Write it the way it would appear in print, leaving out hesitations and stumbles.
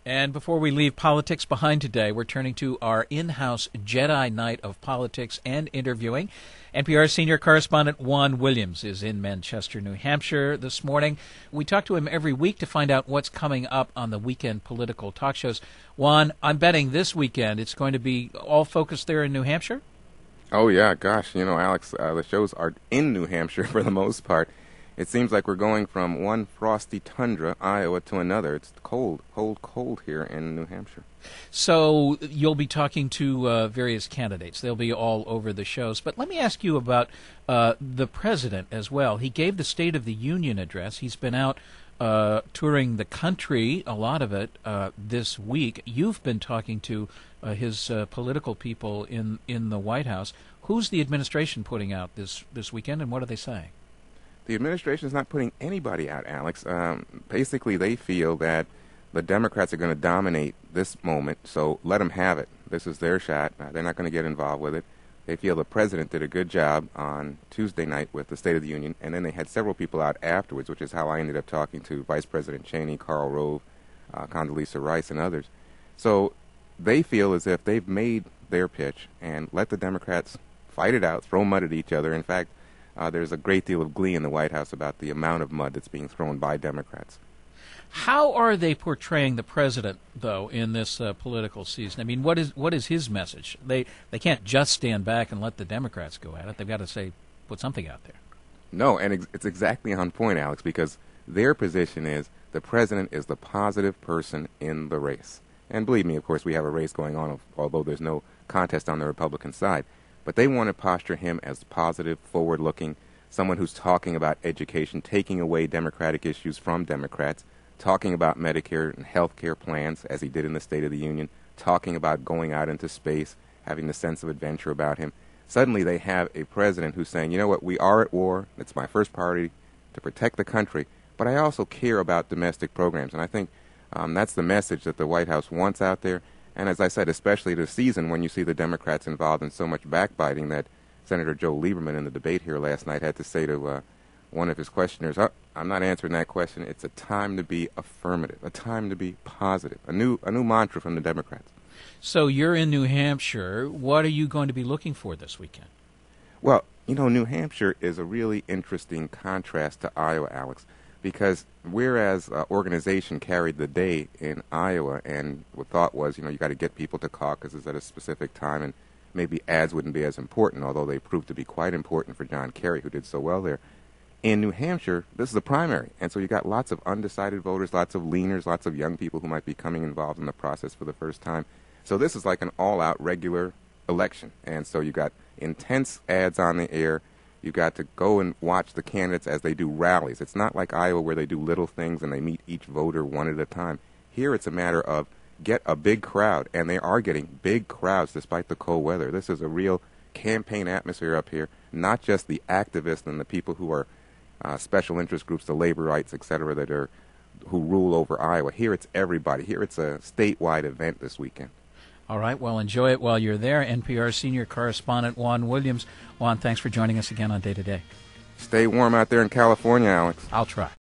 And before we leave politics behind today, we're turning to our in-house Jedi Night of politics and interviewing. NPR senior correspondent Juan Williams is in Manchester, New Hampshire this morning. We talk to him every week to find out what's coming up on the weekend political talk shows. Juan, I'm betting this weekend it's going to be all focused there in New Hampshire? Oh, yeah, gosh, Alex, the shows are in New Hampshire for the most part. It seems like we're going from one frosty tundra, Iowa, to another. It's cold here in New Hampshire. So you'll be talking to various candidates. They'll be all over the shows. But let me ask you about the president as well. He gave the State of the Union address. He's been out touring the country, a lot of it, this week. You've been talking to his political people in the White House. Who's the administration putting out this weekend, and what are they saying? The administration is not putting anybody out, Alex. Basically, they feel that the Democrats are going to dominate this moment, so let them have it. This is their shot. They're not going to get involved with it. They feel the president did a good job on Tuesday night with the State of the Union, and then they had several people out afterwards, which is how I ended up talking to Vice President Cheney, Karl Rove, Condoleezza Rice, and others. So they feel as if they've made their pitch and let the Democrats fight it out, throw mud at each other. In fact, there's a great deal of glee in the White House about the amount of mud that's being thrown by Democrats. How are they portraying the president, though, in this political season? I mean, what is his message? They can't just stand back and let the Democrats go at it. They've got to put something out there. No, and it's exactly on point, Alex, because their position is the president is the positive person in the race. And believe me, of course, we have a race going on, although there's no contest on the Republican side. But they want to posture him as positive, forward-looking, someone who's talking about education, taking away Democratic issues from Democrats, talking about Medicare and health care plans, as he did in the State of the Union, talking about going out into space, having the sense of adventure about him. Suddenly they have a president who's saying, you know what, we are at war. It's my first priority to protect the country, but I also care about domestic programs. And I think that's the message that the White House wants out there. And as I said, especially this season when you see the Democrats involved in so much backbiting that Senator Joe Lieberman in the debate here last night had to say to one of his questioners, I'm not answering that question. It's a time to be affirmative, a time to be positive, a new mantra from the Democrats. So you're in New Hampshire. What are you going to be looking for this weekend? Well, New Hampshire is a really interesting contrast to Iowa, Alex, because whereas organization carried the day in Iowa, and the thought was, you got to get people to caucuses at a specific time, and maybe ads wouldn't be as important, although they proved to be quite important for John Kerry, who did so well there. In New Hampshire, this is a primary, and so you got lots of undecided voters, lots of leaners, lots of young people who might be coming involved in the process for the first time. So this is like an all-out regular election, and so you got intense ads on the air. You got to go and watch the candidates as they do rallies. It's not like Iowa where they do little things and they meet each voter one at a time. Here it's a matter of get a big crowd, and they are getting big crowds despite the cold weather. This is a real campaign atmosphere up here, not just the activists and the people who are special interest groups, the labor rights, etc., who rule over Iowa. Here it's everybody. Here it's a statewide event this weekend. All right, well, enjoy it while you're there. NPR senior correspondent Juan Williams. Juan, thanks for joining us again on Day to Day. Stay warm out there in California, Alex. I'll try.